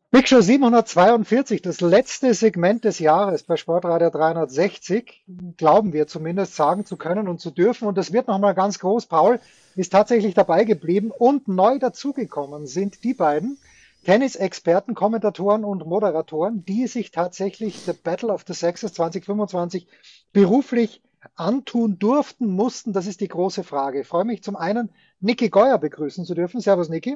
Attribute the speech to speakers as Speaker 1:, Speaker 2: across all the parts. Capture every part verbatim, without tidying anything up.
Speaker 1: Big Show siebenhundertzweiundvierzig, das letzte Segment des Jahres bei Sportradio dreihundertsechzig, glauben wir zumindest sagen zu können und zu dürfen. Und das wird nochmal ganz groß. Paul ist tatsächlich dabei geblieben und neu dazugekommen sind die beiden Tennisexperten, Kommentatoren und Moderatoren, die sich tatsächlich The Battle of the Sexes zwanzig fünfundzwanzig beruflich antun durften, mussten. Das ist die große Frage. Ich freue mich zum einen, Niki Geuer begrüßen zu dürfen. Servus, Niki.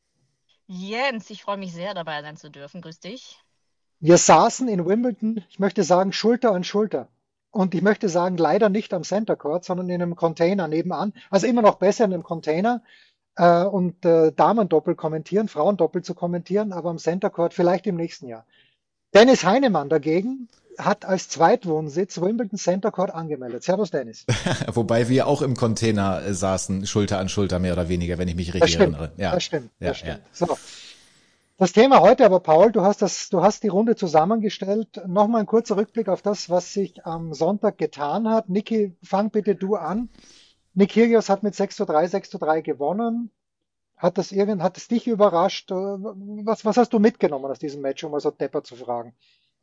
Speaker 2: Jens, ich freue mich sehr, dabei sein zu dürfen. Grüß dich.
Speaker 1: Wir saßen in Wimbledon, ich möchte sagen, Schulter an Schulter. Und ich möchte sagen, leider nicht am Center Court, sondern in einem Container nebenan. Also immer noch besser in einem Container äh, und äh, Damendoppel kommentieren, Frauendoppel zu kommentieren, aber am Center Court vielleicht im nächsten Jahr. Dennis Heinemann dagegen hat als Zweitwohnsitz Wimbledon Center Court angemeldet. Servus, Dennis.
Speaker 3: Wobei wir auch im Container äh, saßen, Schulter an Schulter mehr oder weniger, wenn ich mich
Speaker 1: Das
Speaker 3: richtig
Speaker 1: stimmt,
Speaker 3: erinnere. Ja,
Speaker 1: das stimmt,
Speaker 3: ja,
Speaker 1: das
Speaker 3: ja.
Speaker 1: stimmt. So, das Thema heute aber, Paul, du hast das, du hast die Runde zusammengestellt. Nochmal ein kurzer Rückblick auf das, was sich am Sonntag getan hat. Niki, fang bitte du an. Nick Kyrgios hat mit sechs zu drei, sechs zu drei gewonnen. Hat das irgend, hat es dich überrascht? Äh, Was, was hast du mitgenommen aus diesem Match, um mal so deppert zu fragen?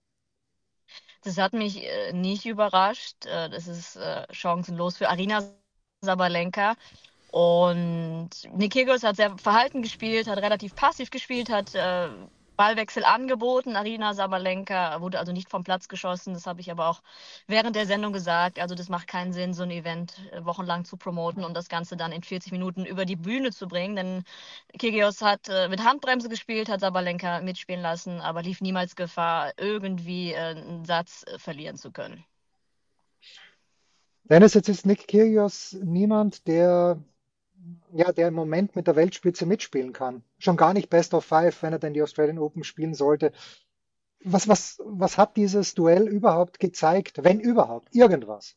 Speaker 2: Das hat mich äh, nicht überrascht. Äh, das ist äh, chancenlos für Arina Sabalenka. Und Nick Kyrgios hat sehr verhalten gespielt, hat relativ passiv gespielt, hat äh, Ballwechsel angeboten. Arina Sabalenka wurde also nicht vom Platz geschossen. Das habe ich aber auch während der Sendung gesagt. Also das macht keinen Sinn, so ein Event äh, wochenlang zu promoten und das Ganze dann in vierzig Minuten über die Bühne zu bringen. Denn Kyrgios hat äh, mit Handbremse gespielt, hat Sabalenka mitspielen lassen, aber lief niemals Gefahr, irgendwie äh, einen Satz äh, verlieren zu können.
Speaker 1: Dennis, jetzt ist Nick Kyrgios niemand, der, ja, der im Moment mit der Weltspitze mitspielen kann. Schon gar nicht Best of Five, wenn er denn die Australian Open spielen sollte. Was, was, was hat dieses Duell überhaupt gezeigt, wenn überhaupt? Irgendwas.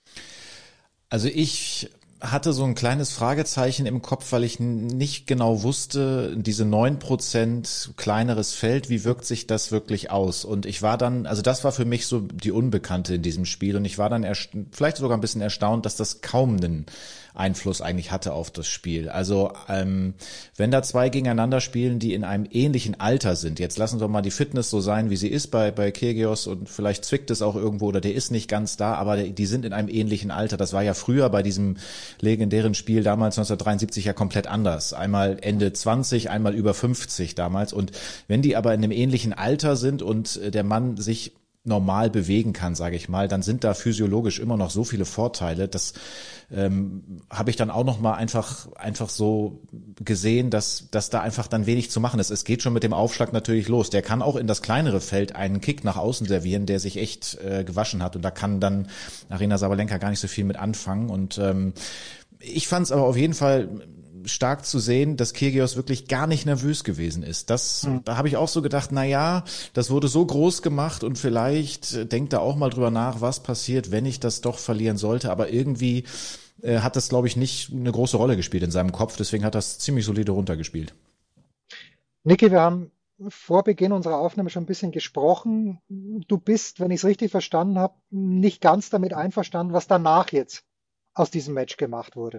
Speaker 3: Also ich hatte so ein kleines Fragezeichen im Kopf, weil ich nicht genau wusste, diese neun Prozent kleineres Feld, wie wirkt sich das wirklich aus? Und ich war dann, also das war für mich so die Unbekannte in diesem Spiel und ich war dann erst, vielleicht sogar ein bisschen erstaunt, dass das kaum einen Einfluss eigentlich hatte auf das Spiel. Also ähm, wenn da zwei gegeneinander spielen, die in einem ähnlichen Alter sind, jetzt lassen wir mal die Fitness so sein, wie sie ist bei bei Kyrgios und vielleicht zwickt es auch irgendwo oder der ist nicht ganz da, aber die sind in einem ähnlichen Alter. Das war ja früher bei diesem legendären Spiel damals neunzehnhundertdreiundsiebzig ja komplett anders. Einmal Ende zwanzig, einmal über fünfzig damals. Und wenn die aber in einem ähnlichen Alter sind und der Mann sich normal bewegen kann, sage ich mal, dann sind da physiologisch immer noch so viele Vorteile. Das ähm, habe ich dann auch noch mal einfach einfach so gesehen, dass dass da einfach dann wenig zu machen ist. Es geht schon mit dem Aufschlag natürlich los. Der kann auch in das kleinere Feld einen Kick nach außen servieren, der sich echt äh, gewaschen hat und da kann dann Arina Sabalenka gar nicht so viel mit anfangen. Und ähm, ich fand es aber auf jeden Fall stark zu sehen, dass Kyrgios wirklich gar nicht nervös gewesen ist. Das,
Speaker 1: Hm.
Speaker 3: da habe ich auch so gedacht, na ja, das wurde so groß gemacht und vielleicht äh, denkt er auch mal drüber nach, was passiert, wenn ich das doch verlieren sollte. Aber irgendwie äh, hat das, glaube ich, nicht eine große Rolle gespielt in seinem Kopf. Deswegen hat das ziemlich solide runtergespielt.
Speaker 1: Niki, wir haben vor Beginn unserer Aufnahme schon ein bisschen gesprochen. Du bist, wenn ich es richtig verstanden habe, nicht ganz damit einverstanden, was danach jetzt aus diesem Match gemacht wurde.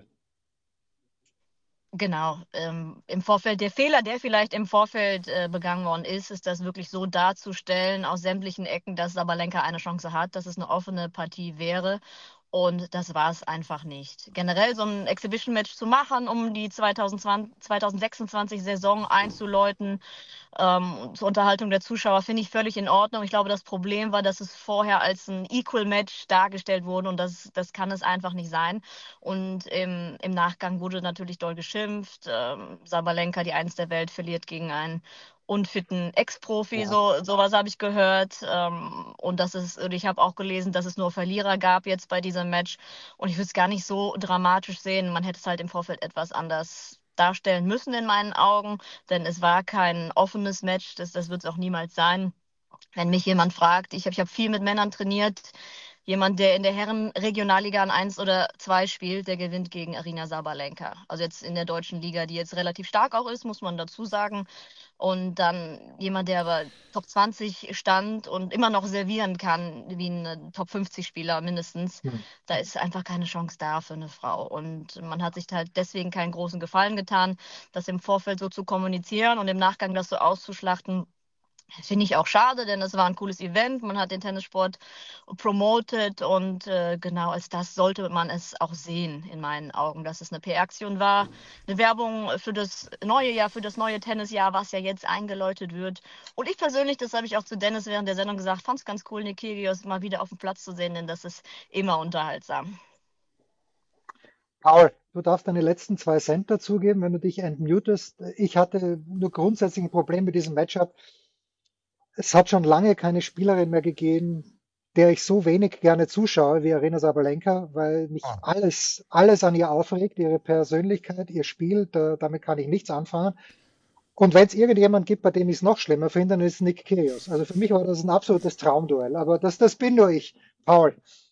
Speaker 2: Genau, ähm, im Vorfeld, der Fehler, der vielleicht im Vorfeld äh, begangen worden ist, ist das wirklich so darzustellen aus sämtlichen Ecken, dass Sabalenka eine Chance hat, dass es eine offene Partie wäre. Und das war es einfach nicht. Generell so ein Exhibition-Match zu machen, um die zweitausendzwanzig, zweitausendsechsundzwanzig-Saison einzuläuten, ähm, zur Unterhaltung der Zuschauer, finde ich völlig in Ordnung. Ich glaube, das Problem war, dass es vorher als ein Equal-Match dargestellt wurde und das, das kann es einfach nicht sein. Und im, im Nachgang wurde natürlich doll geschimpft. Ähm, Sabalenka, die Eins der Welt, verliert gegen einen unfitten Ex-Profi,
Speaker 1: Ja.
Speaker 2: so sowas habe ich gehört. Ähm, und das ist, und ich habe auch gelesen, dass es nur Verlierer gab jetzt bei diesem Match. Und ich würde es gar nicht so dramatisch sehen. Man hätte es halt im Vorfeld etwas anders darstellen müssen in meinen Augen, denn es war kein offenes Match. Das, das wird es auch niemals sein. Wenn mich jemand fragt, ich habe ich hab viel mit Männern trainiert, jemand, der in der Herren-Regionalliga an eins oder zwei spielt, der gewinnt gegen Arina Sabalenka. Also jetzt in der deutschen Liga, die jetzt relativ stark auch ist, muss man dazu sagen. Und dann jemand, der aber Top zwanzig stand und immer noch servieren kann, wie ein Top fünfzig-Spieler mindestens,
Speaker 1: Hm.
Speaker 2: da ist einfach keine Chance da für eine Frau. Und man hat sich halt deswegen keinen großen Gefallen getan, das im Vorfeld so zu kommunizieren und im Nachgang das so auszuschlachten. Finde ich auch schade, denn es war ein cooles Event. Man hat den Tennissport promoted und äh, genau als das sollte man es auch sehen, in meinen Augen, dass es eine P R-Aktion war, eine Werbung für das neue Jahr, für das neue Tennisjahr, was ja jetzt eingeläutet wird. Und ich persönlich, das habe ich auch zu Dennis während der Sendung gesagt, fand es ganz cool, Nick Kyrgios mal wieder auf dem Platz zu sehen, denn das ist immer unterhaltsam.
Speaker 1: Paul, du darfst deine letzten zwei Cent dazugeben, wenn du dich entmutest. Ich hatte nur grundsätzlich ein Problem mit diesem Matchup. Es hat schon lange keine Spielerin mehr gegeben, der ich so wenig gerne zuschaue wie Aryna Sabalenka, weil mich
Speaker 4: Ah,
Speaker 1: alles, alles an ihr aufregt, ihre Persönlichkeit, ihr Spiel, da, damit kann ich nichts anfangen. Und wenn es irgendjemand gibt, bei dem ich es noch schlimmer finde, dann ist es Nick Kyrgios. Also für mich war das ein absolutes Traumduell, aber das, das bin nur ich. Paul.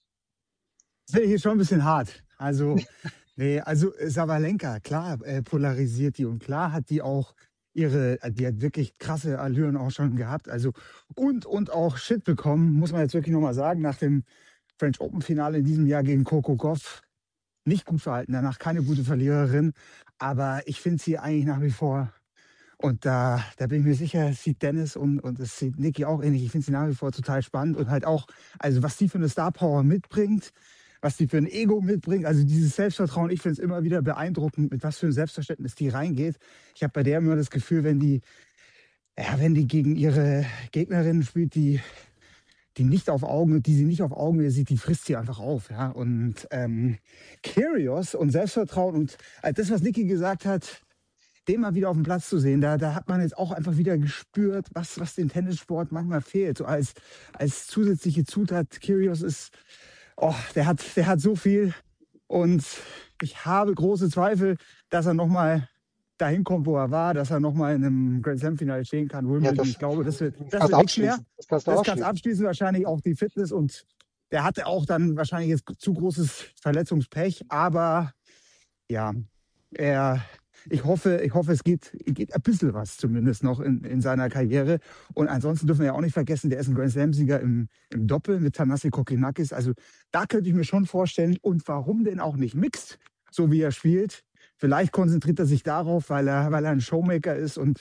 Speaker 4: das wäre hier schon ein bisschen hart. Also, nee, also äh, Sabalenka, klar, äh, polarisiert die und klar hat die auch ihre, äh, die hat wirklich krasse Allüren auch schon gehabt. Also, und, und auch Shit bekommen, muss man jetzt wirklich nochmal sagen, nach dem French Open Finale in diesem Jahr gegen Coco Gauff. Nicht gut verhalten, danach keine gute Verliererin. Aber ich finde sie eigentlich nach wie vor, und da, da bin ich mir sicher, es sieht Dennis und, und es sieht Niki auch ähnlich. Ich finde sie nach wie vor total spannend und halt auch, also was die für eine Star Power mitbringt, was die für ein Ego mitbringt, also dieses Selbstvertrauen, ich finde es immer wieder beeindruckend, mit was für ein Selbstverständnis die reingeht. Ich habe bei der immer das Gefühl, wenn die, ja, wenn die gegen ihre Gegnerinnen spielt, die, die nicht auf Augen, die sie nicht auf Augenhöhe sieht, die frisst sie einfach auf, ja. Und ähm, Kyrgios und Selbstvertrauen und äh, das, was Niki gesagt hat, den mal wieder auf dem Platz zu sehen, da, da hat man jetzt auch einfach wieder gespürt, was, was dem Tennissport manchmal fehlt. So als, als zusätzliche Zutat, Kyrgios ist, oh, der hat, der hat so viel und ich habe große Zweifel, dass er nochmal dahin kommt, wo er war, dass er nochmal in einem Grand Slam Finale stehen kann.
Speaker 1: Ja,
Speaker 4: Wimbledon,
Speaker 1: das,
Speaker 4: ich glaube, das wird,
Speaker 1: das
Speaker 4: das
Speaker 1: kannst
Speaker 4: wird
Speaker 1: du
Speaker 4: nichts mehr.
Speaker 1: ausschließen. Das kannst du
Speaker 4: Das kann es
Speaker 1: ausschließen.
Speaker 4: abschließen, wahrscheinlich auch die Fitness und der hatte auch dann wahrscheinlich jetzt zu großes Verletzungspech, aber ja, er, ich hoffe, ich hoffe, es geht, geht ein bisschen was zumindest noch in, in seiner Karriere. Und ansonsten dürfen wir ja auch nicht vergessen, der ist ein Grand Slam-Sieger im, im Doppel mit Thanasi Kokkinakis. Also da könnte ich mir schon vorstellen, und warum denn auch nicht Mixed, so wie er spielt. Vielleicht konzentriert er sich darauf, weil er, weil er ein Showmaker ist. Und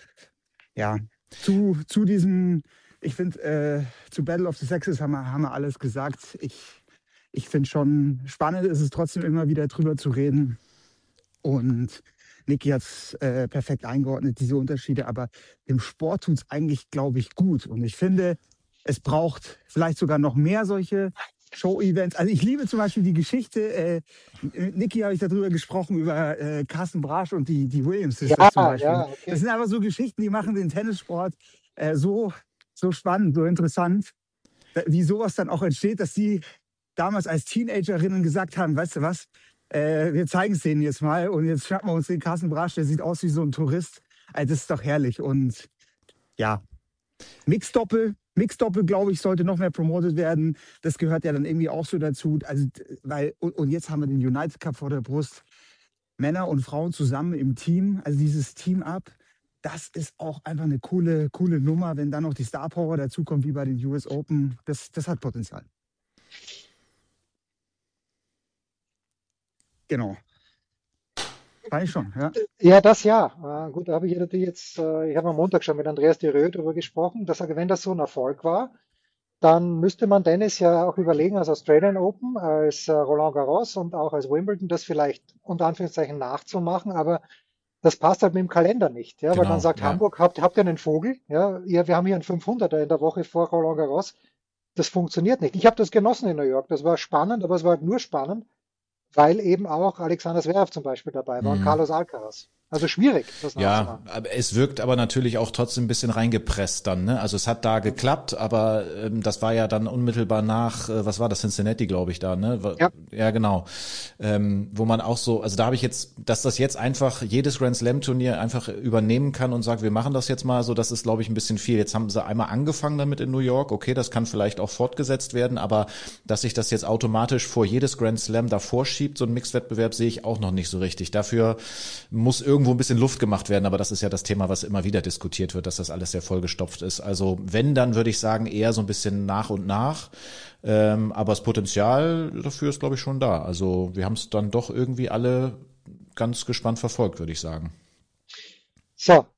Speaker 4: ja, zu, zu diesem, ich finde, äh, zu Battle of the Sexes haben wir, haben wir alles gesagt. Ich, ich finde schon spannend ist es trotzdem immer wieder drüber zu reden. Und Niki hat es äh, perfekt eingeordnet, diese Unterschiede. Aber dem Sport tut es eigentlich, glaube ich, gut. Und ich finde, es braucht vielleicht sogar noch mehr solche Show-Events. Also ich liebe zum Beispiel die Geschichte, äh, mit Niki habe ich darüber gesprochen, über äh, Carsten Brasch und die, die Williams Sisters
Speaker 1: Ja,
Speaker 4: zum Beispiel.
Speaker 1: ja,
Speaker 4: Das
Speaker 1: okay.
Speaker 4: sind aber so Geschichten, die machen den Tennissport äh, so, so spannend, so interessant, da- wie sowas dann auch entsteht, dass die damals als Teenagerinnen gesagt haben, weißt du was, äh, wir zeigen es denen jetzt mal und jetzt schnappen wir uns den Carsten Brasch, der sieht aus wie so ein Tourist. Also das ist doch herrlich. Und ja, Mixdoppel, Mixdoppel, glaube ich, sollte noch mehr promotet werden. Das gehört ja dann irgendwie auch so dazu. Also, weil, und, und jetzt haben wir den United Cup vor der Brust. Männer und Frauen zusammen im Team, also dieses Team-Up, das ist auch einfach eine coole, coole Nummer, wenn dann noch die Star Power dazukommt, wie bei den U S Open. Das, das hat Potenzial. Genau. Fand ich schon, ja.
Speaker 1: Ja, das ja. Äh, gut, da habe ich natürlich jetzt, äh, ich habe am Montag schon mit Andreas Thierry darüber gesprochen, dass er, wenn das so ein Erfolg war, dann müsste man Dennis ja auch überlegen, als Australian Open, als äh, Roland Garros und auch als Wimbledon, das vielleicht unter Anführungszeichen nachzumachen, aber das passt halt mit dem Kalender nicht, ja, weil dann
Speaker 3: Genau,
Speaker 1: sagt
Speaker 3: ja.
Speaker 1: Hamburg, habt, habt ihr einen Vogel? Ja, ja, wir haben hier einen fünfhunderter in der Woche vor Roland Garros. Das funktioniert nicht. Ich habe das genossen in New York. Das war spannend, aber es war halt nur spannend, weil eben auch Alexander Zverev zum Beispiel dabei war und
Speaker 3: Mhm.
Speaker 1: Carlos Alcaraz. Also schwierig, das
Speaker 3: Ja,
Speaker 1: nachzumachen.
Speaker 3: aber es wirkt aber natürlich auch trotzdem ein bisschen reingepresst dann, ne? Also es hat da geklappt, aber ähm, das war ja dann unmittelbar nach, äh, was war das, Cincinnati, glaube ich, da, ne? Wa-
Speaker 1: Ja.
Speaker 3: Ja, genau. Ähm, wo man auch so, also da habe ich jetzt, dass das jetzt einfach jedes Grand Slam Turnier einfach übernehmen kann und sagt, wir machen das jetzt mal so, das ist, glaube ich, ein bisschen viel. Jetzt haben sie einmal angefangen damit in New York, okay, das kann vielleicht auch fortgesetzt werden, aber dass sich das jetzt automatisch vor jedes Grand Slam davor schiebt, so ein Mixed-Wettbewerb, sehe ich auch noch nicht so richtig. Dafür muss irgendwo ein bisschen Luft gemacht werden, aber das ist ja das Thema, was immer wieder diskutiert wird, dass das alles sehr vollgestopft ist. Also wenn, dann würde ich sagen, eher so ein bisschen nach und nach. Ähm, aber das Potenzial dafür ist, glaube ich, schon da. Also wir haben es dann doch irgendwie alle ganz gespannt verfolgt, würde ich sagen.
Speaker 1: So,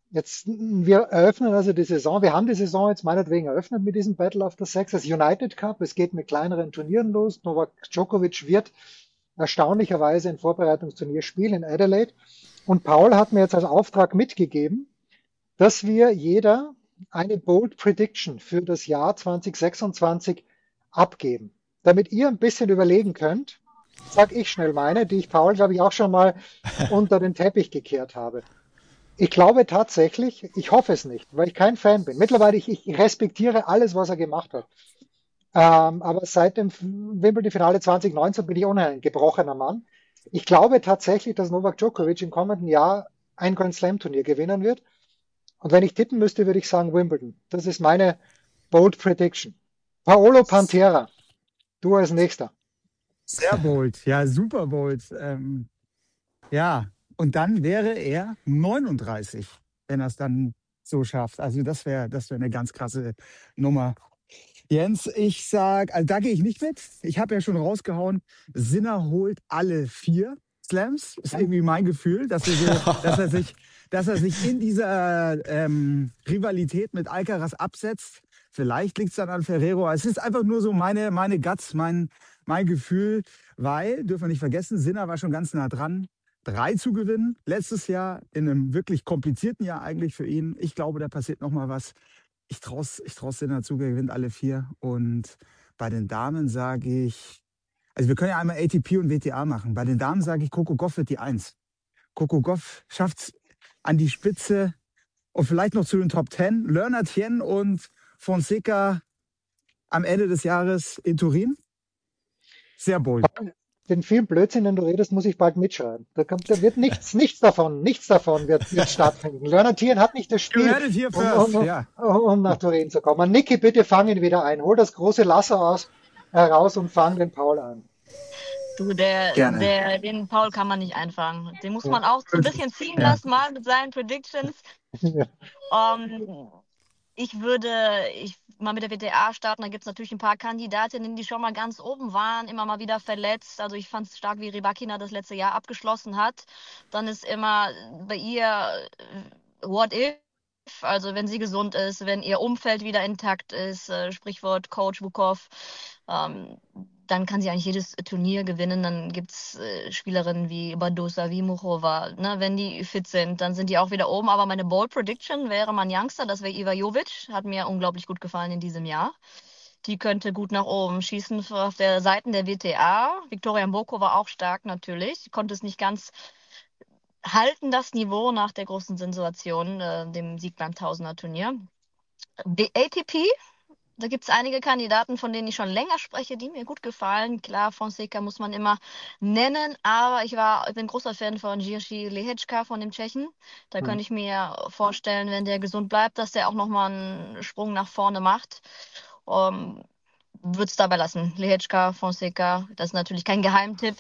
Speaker 1: Jetzt, wir eröffnen also die Saison. Wir haben die Saison jetzt meinetwegen eröffnet mit diesem Battle of the Sexes United Cup. Es geht mit kleineren Turnieren los. Novak Djokovic wird erstaunlicherweise ein Vorbereitungsturnier spielen in Adelaide. Und Paul hat mir jetzt als Auftrag mitgegeben, dass wir jeder eine Bold Prediction für das Jahr zwanzig sechsundzwanzig abgeben. Damit ihr ein bisschen überlegen könnt, sag ich schnell meine, die ich Paul, glaube ich, auch schon mal unter den Teppich gekehrt habe. Ich glaube tatsächlich, ich hoffe es nicht, weil ich kein Fan bin. Mittlerweile, ich, ich respektiere alles, was er gemacht hat. Ähm, aber seit dem Wimbledon-Finale zwanzig neunzehn bin ich ohnehin ein gebrochener Mann. Ich glaube tatsächlich, dass Novak Djokovic im kommenden Jahr ein Grand Slam-Turnier gewinnen wird. Und wenn ich tippen müsste, würde ich sagen Wimbledon. Das ist meine Bold Prediction. Paolo Pantera, du als Nächster.
Speaker 4: Sehr bold, ja, super bold. Ähm, ja, und dann wäre er neununddreißig, wenn er es dann so schafft. Also das wäre das wäre eine ganz krasse Nummer. Jens, ich sag, also da gehe ich nicht mit. Ich habe ja schon rausgehauen, Sinner holt alle vier Slams. Ist irgendwie mein Gefühl, dass er, so, dass er sich, dass er sich in dieser ähm, Rivalität mit Alcaraz absetzt. Vielleicht liegt es dann an Ferrero. Es ist einfach nur so meine, meine Guts, mein, mein Gefühl, weil, dürfen wir nicht vergessen, Sinner war schon ganz nah dran, drei zu gewinnen. Letztes Jahr in einem wirklich komplizierten Jahr eigentlich für ihn. Ich glaube, da passiert noch mal was. Ich traue ich trau's Sinner zu, er gewinnt alle vier. Und bei den Damen sage ich, also wir können ja einmal A T P und W T A machen. Bei den Damen sage ich, Coco Gauff wird die Eins. Coco Gauff schafft es an die Spitze und vielleicht noch zu den Top Ten. Lerner Tien und Fonseca am Ende des Jahres in Turin. Sehr bold.
Speaker 1: Den vielen Blödsinn, den du redest, muss ich bald mitschreiben. Da, kommt, da wird nichts, nichts davon, nichts davon wird, wird stattfinden. Lerner Tien hat nicht das Spiel, um, um,
Speaker 4: ja.
Speaker 1: um nach Turin zu kommen. Niki, bitte fang ihn wieder ein. Hol das große Lasso aus, heraus und fang den Paul an.
Speaker 2: Du, der,
Speaker 4: Gerne.
Speaker 2: der, den Paul kann man nicht einfangen. Den muss
Speaker 1: Ja.
Speaker 2: man auch so ein bisschen ziehen
Speaker 4: Ja.
Speaker 2: lassen, mal mit seinen Predictions.
Speaker 1: Ja.
Speaker 2: Ähm, ich würde ich mal mit der W T A starten. Da gibt es natürlich ein paar Kandidatinnen, die schon mal ganz oben waren, immer mal wieder verletzt. Also ich fand es stark, wie Rybakina das letzte Jahr abgeschlossen hat. Dann ist immer bei ihr äh, what if, also wenn sie gesund ist, wenn ihr Umfeld wieder intakt ist, äh, Sprichwort Coach Bukov, ähm, dann kann sie eigentlich jedes Turnier gewinnen. Dann gibt es äh, Spielerinnen wie Badosa, wie Muchova. Ne? Wenn die fit sind, dann sind die auch wieder oben. Aber meine Bold Prediction wäre mein Youngster, das wäre Iva Jovic. Hat mir unglaublich gut gefallen in diesem Jahr. Die könnte gut nach oben schießen auf der Seite der W T A. Viktoria Mboko war auch stark natürlich. Konnte es nicht ganz halten, das Niveau nach der großen Sensation, äh, dem Sieg beim Tausender-Turnier. A T P, da gibt es einige Kandidaten, von denen ich schon länger spreche, die mir gut gefallen. Klar, Fonseca muss man immer nennen, aber ich war, ich bin großer Fan von Jiří Lehečka, von dem Tschechen. Da
Speaker 1: Mhm.
Speaker 2: könnte ich mir vorstellen, wenn der gesund bleibt, dass der auch nochmal einen Sprung nach vorne macht. Um, würde es dabei lassen. Lehečka, Fonseca, das ist natürlich kein Geheimtipp.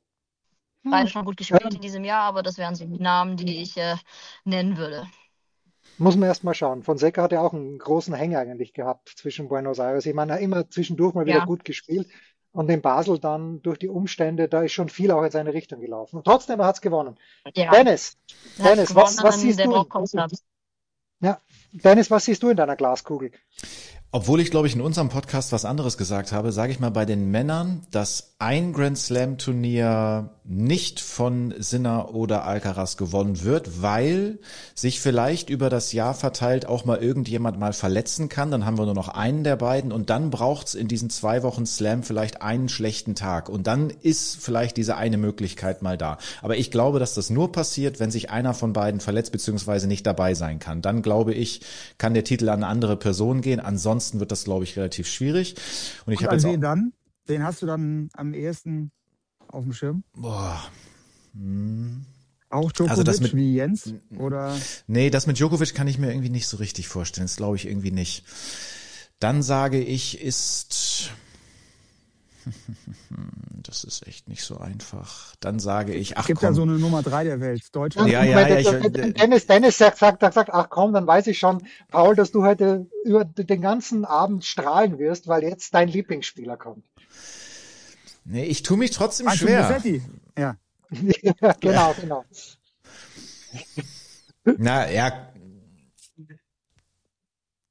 Speaker 2: Beide schon gut gespielt in diesem Jahr, aber das wären so die Namen, die ich äh, nennen würde.
Speaker 1: Muss man erst mal schauen. Fonseca hat ja auch einen großen Hänger eigentlich gehabt zwischen Buenos Aires. Ich meine, er hat immer zwischendurch mal wieder
Speaker 2: Ja.
Speaker 1: gut gespielt. Und in Basel dann durch die Umstände, da ist schon viel auch in seine Richtung gelaufen. Und trotzdem, er hat es gewonnen.
Speaker 2: Ja.
Speaker 1: Dennis,
Speaker 2: Der hat
Speaker 1: Dennis, was,
Speaker 2: gewonnen,
Speaker 1: was siehst
Speaker 2: der
Speaker 1: du?
Speaker 2: braucht Kopfstab.
Speaker 1: Ja, Dennis, was siehst du in deiner Glaskugel?
Speaker 3: Obwohl ich, glaube ich, in unserem Podcast was anderes gesagt habe, sage ich mal bei den Männern, dass ein Grand Slam Turnier nicht von Sinner oder Alcaraz gewonnen wird, weil sich vielleicht über das Jahr verteilt auch mal irgendjemand mal verletzen kann. Dann haben wir nur noch einen der beiden und dann braucht's in diesen zwei Wochen Slam vielleicht einen schlechten Tag und dann ist vielleicht diese eine Möglichkeit mal da. Aber ich glaube, dass das nur passiert, wenn sich einer von beiden verletzt bzw. nicht dabei sein kann. Dann glaube ich, kann der Titel an eine andere Person gehen. Ansonsten wird das, glaube ich, relativ schwierig. Und ich
Speaker 4: Und
Speaker 3: habe
Speaker 4: an
Speaker 3: jetzt
Speaker 4: wen
Speaker 3: auch,
Speaker 4: dann? Den hast du dann am ehesten auf dem Schirm?
Speaker 3: boah, hm.
Speaker 4: Auch Djokovic
Speaker 3: Also das mit-
Speaker 4: wie Jens? Oder?
Speaker 3: Nee, das mit Djokovic kann ich mir irgendwie nicht so richtig vorstellen. Das glaube ich irgendwie nicht. Dann sage ich, ist... Das ist echt nicht so einfach. Dann sage ich, ach
Speaker 4: Es gibt
Speaker 3: komm.
Speaker 4: ja so eine Nummer drei der Welt, Deutschland.
Speaker 3: Ja, ja, ja,
Speaker 1: Moment,
Speaker 3: ich-
Speaker 1: Dennis, Dennis sagt, sagt, sagt, ach komm, dann weiß ich schon, Paul, dass du heute über den ganzen Abend strahlen wirst, weil jetzt dein Lieblingsspieler kommt.
Speaker 3: Nee, ich tue mich trotzdem
Speaker 4: Meinst du
Speaker 3: schwer.
Speaker 4: Musetti? Ja.
Speaker 1: Ja, genau, genau.
Speaker 3: Na ja,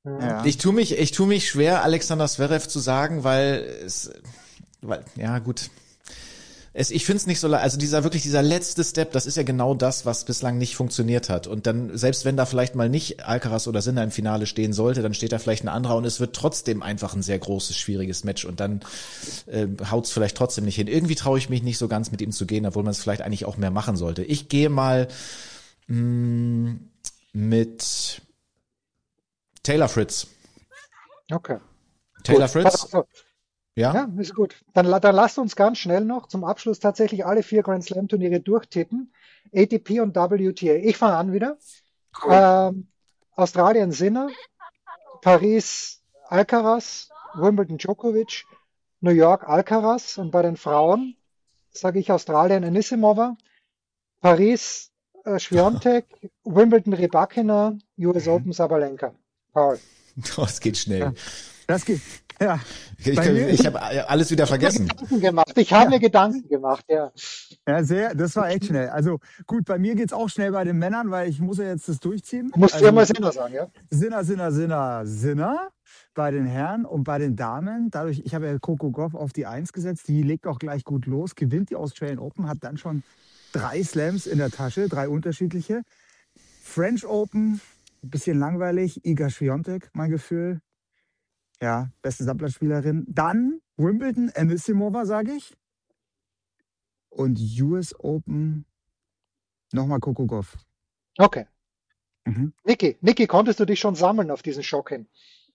Speaker 4: Ja.
Speaker 3: Ich tue mich, ich tue mich schwer, Alexander Zverev zu sagen, weil es, weil, ja gut. Es, ich finde es nicht so, le- also dieser wirklich dieser letzte Step, das ist ja genau das, was bislang nicht funktioniert hat. Und dann, selbst wenn da vielleicht mal nicht Alcaraz oder Sinner im Finale stehen sollte, dann steht da vielleicht ein anderer und es wird trotzdem einfach ein sehr großes, schwieriges Match und dann äh, haut's vielleicht trotzdem nicht hin. Irgendwie traue ich mich nicht so ganz mit ihm zu gehen, obwohl man es vielleicht eigentlich auch mehr machen sollte. Ich gehe mal mh, mit Taylor Fritz.
Speaker 1: Okay.
Speaker 3: Taylor
Speaker 1: Gut.
Speaker 3: Fritz,
Speaker 1: Also,
Speaker 3: ja.
Speaker 1: ja, ist gut. Dann, la- dann lasst uns ganz schnell noch zum Abschluss tatsächlich alle vier Grand Slam Turniere durchtippen. A T P und W T A. Ich fange an wieder. Ähm, Australien Sinner, Paris Alcaraz, Wimbledon Djokovic, New York Alcaraz und bei den Frauen sage ich Australien Anisimova, Paris äh, Swiatek, Wimbledon Rybakina, U S Open Sabalenka. Paul.
Speaker 3: Oh, es geht schnell.
Speaker 4: Ja. Das geht. Ja.
Speaker 3: Ich,
Speaker 4: Bei mir-
Speaker 3: ich habe alles wieder vergessen.
Speaker 1: Gedanken gemacht. Ich habe
Speaker 4: Ja.
Speaker 1: mir Gedanken gemacht, ja.
Speaker 4: Ja, sehr, das war echt schnell. Also gut, bei mir geht's auch schnell bei den Männern, weil ich muss ja jetzt das durchziehen.
Speaker 1: Du musst
Speaker 4: also,
Speaker 1: viermal Sinner sagen, ja?
Speaker 4: Sinner, Sinner, Sinner, Sinner bei den Herren und bei den Damen. Dadurch, ich habe ja Coco Gauff auf die Eins gesetzt, die legt auch gleich gut los, gewinnt die Australian Open, hat dann schon drei Slams in der Tasche, drei unterschiedliche. French Open, ein bisschen langweilig, Iga Swiatek, mein Gefühl. Ja, beste Sammlerspielerin. Dann Wimbledon, Anisimova, sage ich. Und U S Open, nochmal Coco Gauff.
Speaker 1: Okay.
Speaker 4: Mhm.
Speaker 1: Niki, Niki, konntest du dich schon sammeln auf diesen Schock hin?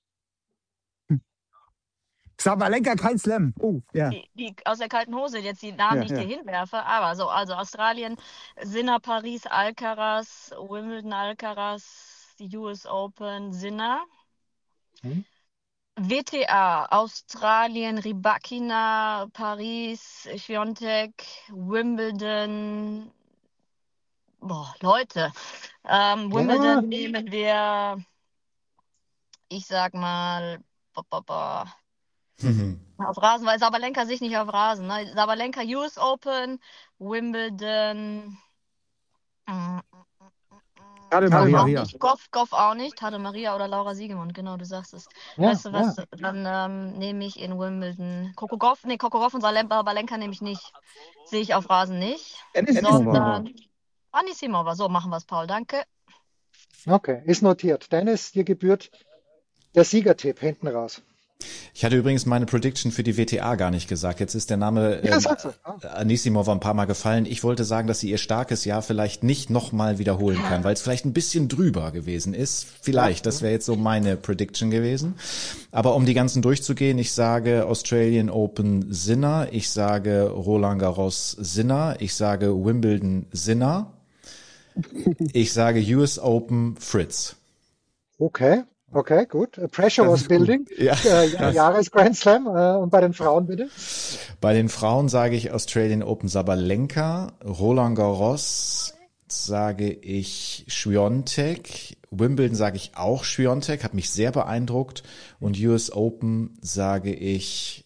Speaker 4: Sabalenka, kein Slam. Oh, ja.
Speaker 2: Die, die aus der kalten Hose jetzt die Namen,
Speaker 4: Ja,
Speaker 2: die ich
Speaker 4: ja.
Speaker 2: dir hinwerfe. Aber so, also Australien, Sinner, Paris, Alcaraz, Wimbledon, Alcaraz, die U S Open, Sinner.
Speaker 1: Hm?
Speaker 2: W T A, Australien, Rybakina, Paris, Swiatek, Wimbledon. Boah, Leute. Ähm, Wimbledon nehmen wir, ich sag mal, bo, bo, bo,
Speaker 3: Mhm.
Speaker 2: auf Rasen, weil Sabalenka sich nicht auf Rasen. Ne? Sabalenka U S Open, Wimbledon. mm,
Speaker 4: Tade
Speaker 2: Goff
Speaker 4: Maria.
Speaker 2: auch nicht, Goff, Goff auch nicht. Tade Maria oder Laura Siegemund, genau, du sagst es.
Speaker 1: Ja,
Speaker 2: Weißt du was,
Speaker 1: ja.
Speaker 2: dann ähm, nehme ich in Wimbledon Coco Goff, nee, Coco Goff und Sabalenka nehme ich nicht. Sehe ich auf Rasen nicht.
Speaker 4: Anisimova.
Speaker 2: Sondern Anisimova. So machen wir es, Paul, danke.
Speaker 1: Okay, ist notiert. Dennis, dir gebührt der Siegertipp hinten raus.
Speaker 3: Ich hatte übrigens meine Prediction für die W T A gar nicht gesagt. Jetzt ist der Name
Speaker 1: Ja,
Speaker 3: ähm,
Speaker 1: sag's doch. Ah.
Speaker 3: Anisimova ein paar Mal gefallen. Ich wollte sagen, dass sie ihr starkes Jahr vielleicht nicht nochmal wiederholen kann, weil es vielleicht ein bisschen drüber gewesen ist. Vielleicht, das wäre jetzt so meine Prediction gewesen. Aber um die ganzen durchzugehen, ich sage Australian Open Sinner, ich sage Roland Garros Sinner, ich sage Wimbledon Sinner, ich sage U S Open Fritz.
Speaker 1: Okay, okay, gut. Uh, Pressure
Speaker 4: Das
Speaker 1: was
Speaker 4: ist gut.
Speaker 1: building.
Speaker 3: Ja.
Speaker 1: Äh, Ja- Jahres Grand Slam. Äh, und bei den Frauen bitte?
Speaker 3: Bei den Frauen sage ich Australian Open Sabalenka, Roland Garros sage ich Swiatek, Wimbledon sage ich auch Swiatek, hat mich sehr beeindruckt und U S Open sage ich,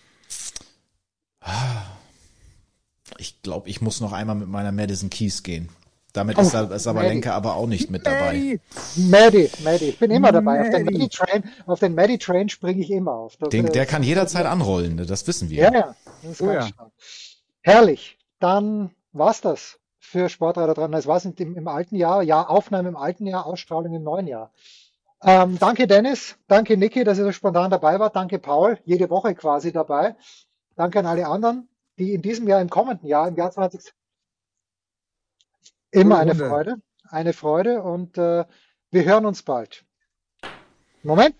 Speaker 3: ich glaube, ich muss noch einmal mit meiner Madison Keys gehen. Damit ist
Speaker 1: Oh,
Speaker 3: Sabalenka aber auch nicht mit dabei.
Speaker 4: Hey,
Speaker 1: Maddie, Maddie. Ich bin immer dabei. Auf den
Speaker 4: Maddie.
Speaker 1: Maddie Train, auf den Maddie Train springe ich immer auf. Das,
Speaker 3: Den,
Speaker 1: äh,
Speaker 3: der kann jederzeit anrollen, das wissen wir.
Speaker 1: Ja, ja. Das ist
Speaker 4: Oh
Speaker 1: ganz
Speaker 4: ja.
Speaker 1: stark. Herrlich. Dann war's das für Sportradar dran. Das war's im, im alten Jahr. Ja, Aufnahme im alten Jahr, Ausstrahlung im neuen Jahr. Ähm, danke Dennis, danke Niki, dass ihr so spontan dabei wart. Danke Paul, jede Woche quasi dabei. Danke an alle anderen, die in diesem Jahr, im kommenden Jahr, im Jahr zwanzig immer
Speaker 4: Coole
Speaker 1: eine
Speaker 4: Runde.
Speaker 1: Freude, eine Freude und äh, wir hören uns bald. Moment.